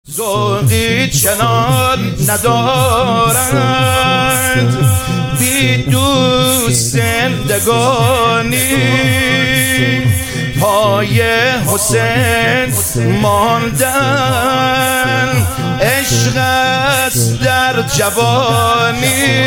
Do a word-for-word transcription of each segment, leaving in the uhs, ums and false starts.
ذوقی چنان ندارند بی دوست زندگانی پای حسین ماندن عشق است در جوانی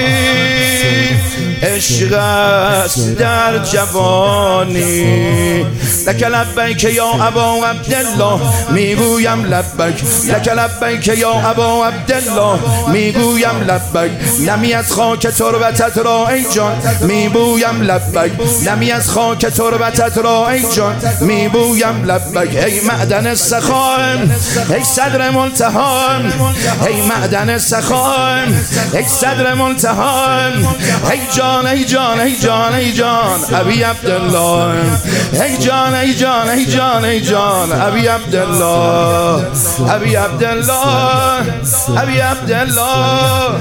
عشق است در جوانی لک لبیک یا ابا عبدالله میگویم لبیک لک لبیک یا ابا عبدالله میگویم لبیک نمی از خاک تربتت را ای جان میبویم لبیک نمی از خاک تربتت را ای جان میبویم لبیک ای معدن سخایم ای صدر ملتهام ای معدن سخایم ای صدر ملتهام ای جان ای جان ای جان ای جان ابی عبدالله ای جان ای جان ای جان ای جان ابی عبدالله ابی عبدالله ابی عبدالله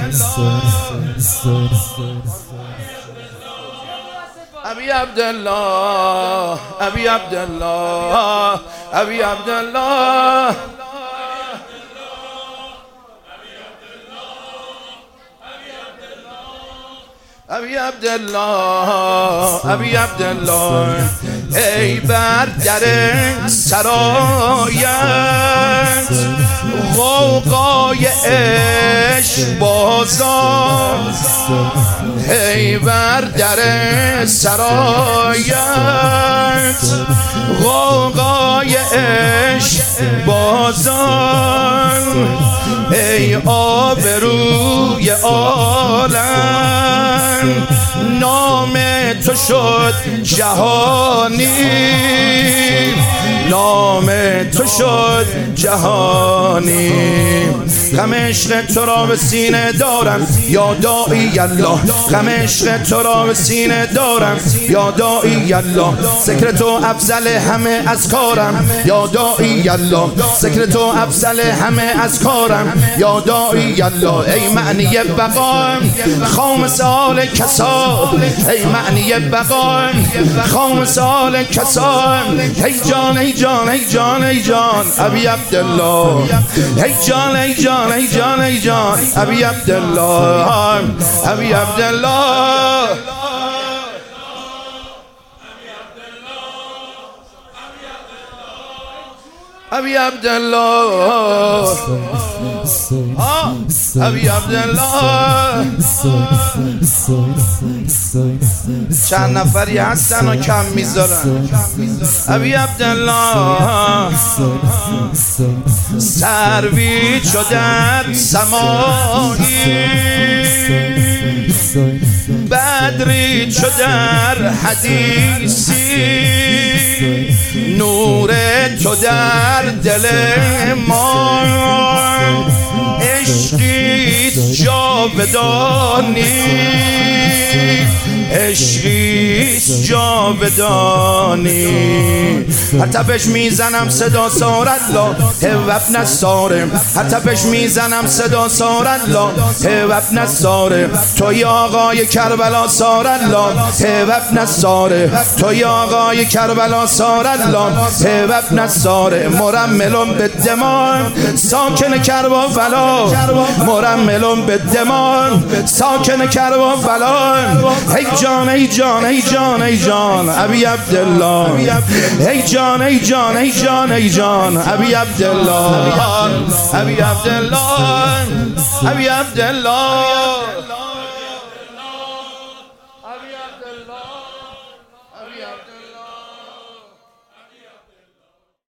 ابی عبدالله ابی عبدالله ابی عبدالله ابی عبدالله ابی عبدالله ای بر در سرایت غوغای عشق بازار ای بر در سرایت غوغای عشق بازار ای آبروی عالم نام تو شد جهانی نام تو شد جهانی غم عشق تو را به سینه دارم یا داعی الله غم عشق تو را به سینه دارم یا داعی الله ذکر تو افضل همه از کارم یا داعی الله ذکر تو افضل همه از کارم یا داعی الله ای معنی بقام خام سال کسا ای معنی بقام خام سال کسا ای جان ای جان ای جان ای جان ابی عبدالله ای جان ای جان ای جان ای جان ابی عبدالله ابی عبدالله ابی عبدالله ابی عبدالله چند نفری هستن و کم میذارن ابی عبدالله سروی چو در سمایی بدری چو در حدیثی نور تو در دل ما عشقیت جاودانی عشقیت جاودانی حتی بهش میزنم صدا سار الله هو ابن حتی بهش میزنم صدا سار الله هو ابن توی آقای کربلا سار الله هو ابن توی آقای کربلا سار الله هو ابن مرملون به دمان ساکن کربلا فلا مرملون به دمان ساکن کربلا فلا ای جان ای جان ای جان ای جان ابی عبدالله ای جان ای جان ای جان ای جان ابی عبدالله ابی عبدالله ابی عبدالله